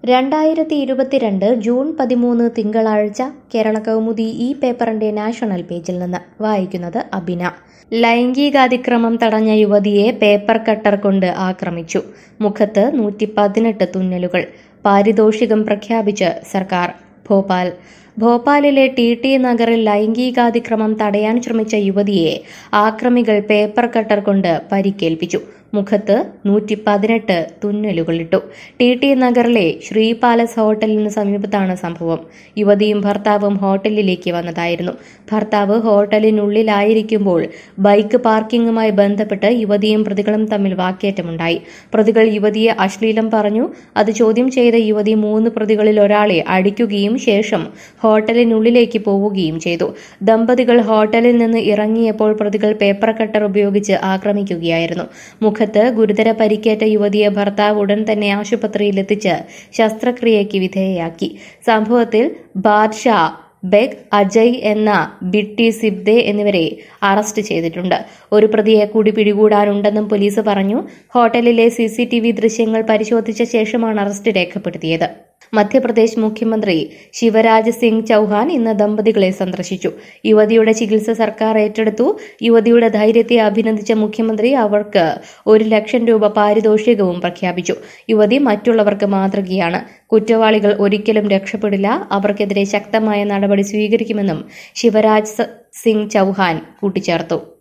2022 June 13 തിങ്കളാഴ്ച കേരള കൗമുദി ഈ പേപ്പറിന്റെ നാഷണൽ പേജിൽ നിന്ന് വായിക്കുന്നത് അബിന. ലൈംഗികാതിക്രമം തടഞ്ഞ യുവതിയെ പേപ്പർ കട്ടർ കൊണ്ട് ആക്രമിച്ചു. മുഖത്ത് 118 തുന്നലുകൾ. പാരിതോഷികം പ്രഖ്യാപിച്ച് സർക്കാർ. ഭോപ്പാലിലെ ടി നഗറിൽ ലൈംഗികാതിക്രമം തടയാൻ ശ്രമിച്ച യുവതിയെ ആക്രമികൾ പേപ്പർ കട്ടർ കൊണ്ട് പരിക്കേൽപ്പിച്ചു. മുഖത്ത് 118 തുന്നലുകളിട്ടു. ടി നഗറിലെ ശ്രീ പാലസ് ഹോട്ടലിന് സമീപത്താണ് സംഭവം. യുവതിയും ഭർത്താവും ഹോട്ടലിലേക്ക് വന്നതായിരുന്നു. ഭർത്താവ് ഹോട്ടലിനുള്ളിലായിരിക്കുമ്പോൾ ബൈക്ക് പാർക്കിംഗുമായി ബന്ധപ്പെട്ട് യുവതിയും പ്രതികളും തമ്മിൽ വാക്കേറ്റമുണ്ടായി. പ്രതികൾ യുവതിയെ അശ്ലീലം പറഞ്ഞു. അത് ചോദ്യം ചെയ്ത യുവതി 3 പ്രതികളിൽ ഒരാളെ അടിക്കുകയും ശേഷം ഹോട്ടലിനുള്ളിലേക്ക് പോവുകയും ചെയ്തു. ദമ്പതികൾ ഹോട്ടലിൽ നിന്ന് ഇറങ്ങിയപ്പോൾ പ്രതികൾ പേപ്പർ കട്ടർ ഉപയോഗിച്ച് ആക്രമിക്കുകയായിരുന്നു. മുഖത്ത് ഗുരുതര പരിക്കേറ്റ യുവതിയെ ഭർത്താവ് ഉടൻ തന്നെ ആശുപത്രിയിലെത്തിച്ച് ശസ്ത്രക്രിയയ്ക്ക് വിധേയയാക്കി. സംഭവത്തിൽ ബാദ്ഷാ ബെഗ്, അജയ് എന്ന ബിട്ടി സിബ്ദെ എന്നിവരെ അറസ്റ്റ് ചെയ്തിട്ടുണ്ട്. ഒരു പ്രതിയെ കൂടി പിടികൂടാനുണ്ടെന്നും പോലീസ് പറഞ്ഞു. ഹോട്ടലിലെ CCTV ദൃശ്യങ്ങൾ പരിശോധിച്ച ശേഷമാണ് അറസ്റ്റ് രേഖപ്പെടുത്തിയത്. മധ്യപ്രദേശ് മുഖ്യമന്ത്രി ശിവരാജ് സിംഗ് ചൌഹാൻ ഇന്ന് ദമ്പതികളെ സന്ദർശിച്ചു. യുവതിയുടെ ചികിത്സ സർക്കാർ ഏറ്റെടുത്തു. യുവതിയുടെ ധൈര്യത്തെ അഭിനന്ദിച്ച മുഖ്യമന്ത്രി അവർക്ക് 1 ലക്ഷം രൂപ പാരിതോഷികവും പ്രഖ്യാപിച്ചു. യുവതി മറ്റുള്ളവർക്ക് മാതൃകയാണ്. കുറ്റവാളികൾ ഒരിക്കലും രക്ഷപ്പെടില്ല. അവർക്കെതിരെ ശക്തമായ നടപടി സ്വീകരിക്കുമെന്നും ശിവരാജ് സിംഗ് ചൌഹാൻ കൂട്ടിച്ചേർത്തു.